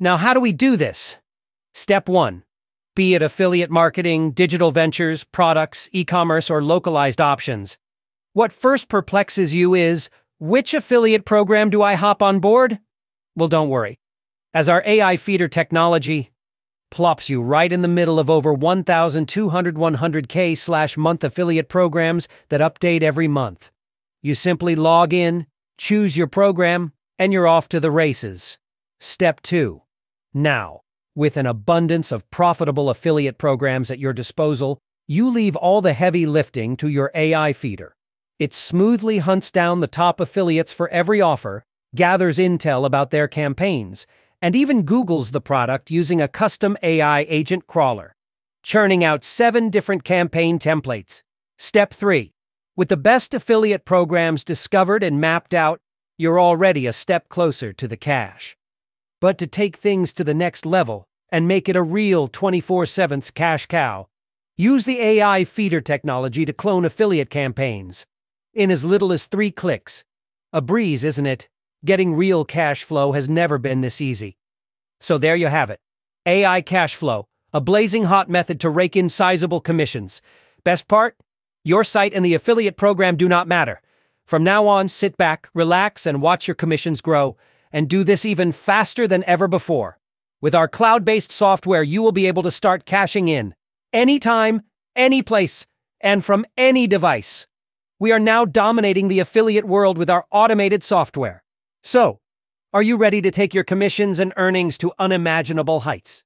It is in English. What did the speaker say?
Now, how do we do this? Step 1. Be it affiliate marketing, digital ventures, products, e-commerce, or localized options. What first perplexes you is, which affiliate program do I hop on board? Well, don't worry, as our AI feeder technology plops you right in the middle of over 1,200 100K/month affiliate programs that update every month. You simply log in, choose your program, and you're off to the races. Step 2. Now, with an abundance of profitable affiliate programs at your disposal, you leave all the heavy lifting to your AI feeder. It smoothly hunts down the top affiliates for every offer, gathers intel about their campaigns, and even Googles the product using a custom AI agent crawler, churning out 7 different campaign templates. Step 3. With the best affiliate programs discovered and mapped out, you're already a step closer to the cash. But to take things to the next level and make it a real 24/7 cash cow, use the AI feeder technology to clone affiliate campaigns in as little as 3 clicks. A breeze, isn't it? Getting real cash flow has never been this easy. So there you have it. AI cash flow, a blazing hot method to rake in sizable commissions. Best part? Your site and the affiliate program do not matter. From now on, sit back, relax, and watch your commissions grow, and do this even faster than ever before. With our cloud-based software, you will be able to start cashing in anytime, any place, and from any device. We are now dominating the affiliate world with our automated software. So, are you ready to take your commissions and earnings to unimaginable heights?